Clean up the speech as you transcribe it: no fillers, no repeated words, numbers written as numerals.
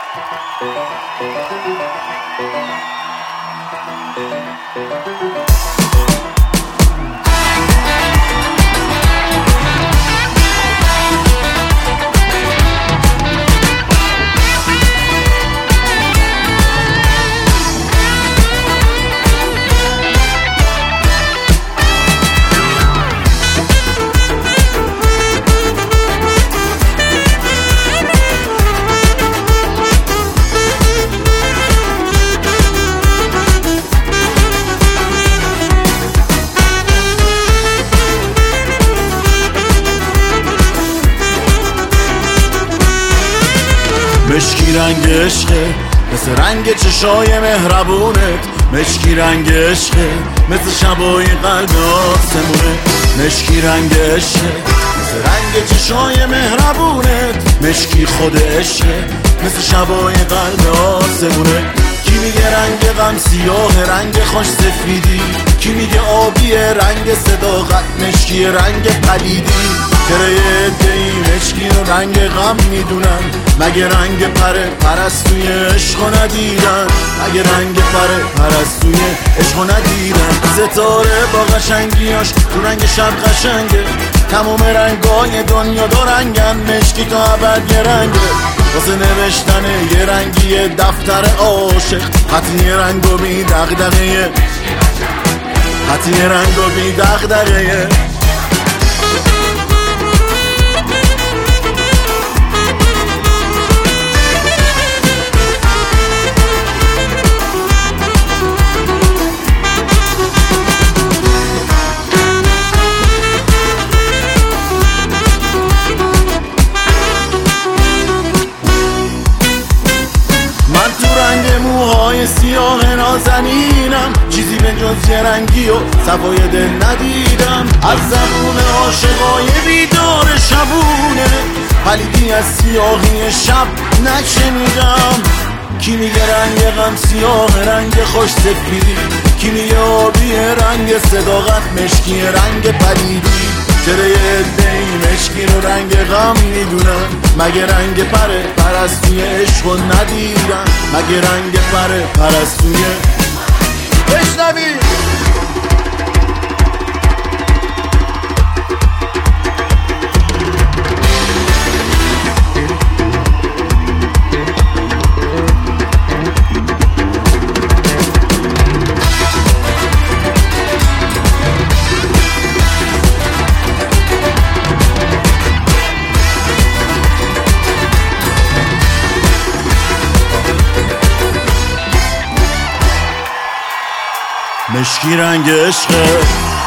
مشکی رنگ عشقه مثل رنگ چشای مهربونت، مشکی رنگ عشقه مثل شبای قلب آسمونه، مشکی رنگ عشقه مثل رنگ چشای مهربونت، مشکی خود عشقه مثل شبای قلب آسمونه. کی میگه رنگ غم سیاه رنگ خوش سفیدی، کی میگه آبی رنگ صداقت مشکی رنگ پلیدی، چرا یه عده‌ای مشکی رو رنگ غم میدونن، مگه رنگ پرستوی عشقو ندیدن، مگه رنگ پرستوی عشقو ندیدن. ستاره با قشنگیاش تو رنگ شب قشنگه، تمام رنگای دنیا دو رنگن، مشکی تا ابد یه رنگه، واسه نوشتن یه رنگی دفتر عاشق، خطی یه رنگ و بی دغدغه، خطی یه رنگ و بی دغدغه. موهای سیاه نازنینم، چیزی به جز یه رنگی و صفای دل ندیدم، از زبون عاشقای بیدار شبونه پلیدی از سیاهی شب نشنیدم. کی میگه رنگ غم سیاه رنگ خوش سفیدی، کی میگه آبی رنگ صداقت مشکی رنگ پلیدی، چرا یه عده‌ای مشکی رو رنگ غم میدونن، مگه رنگ پرستوی عشقو ندیدن، مگه رنگ پرستوی بشنوی. مشکی رنگ عشقه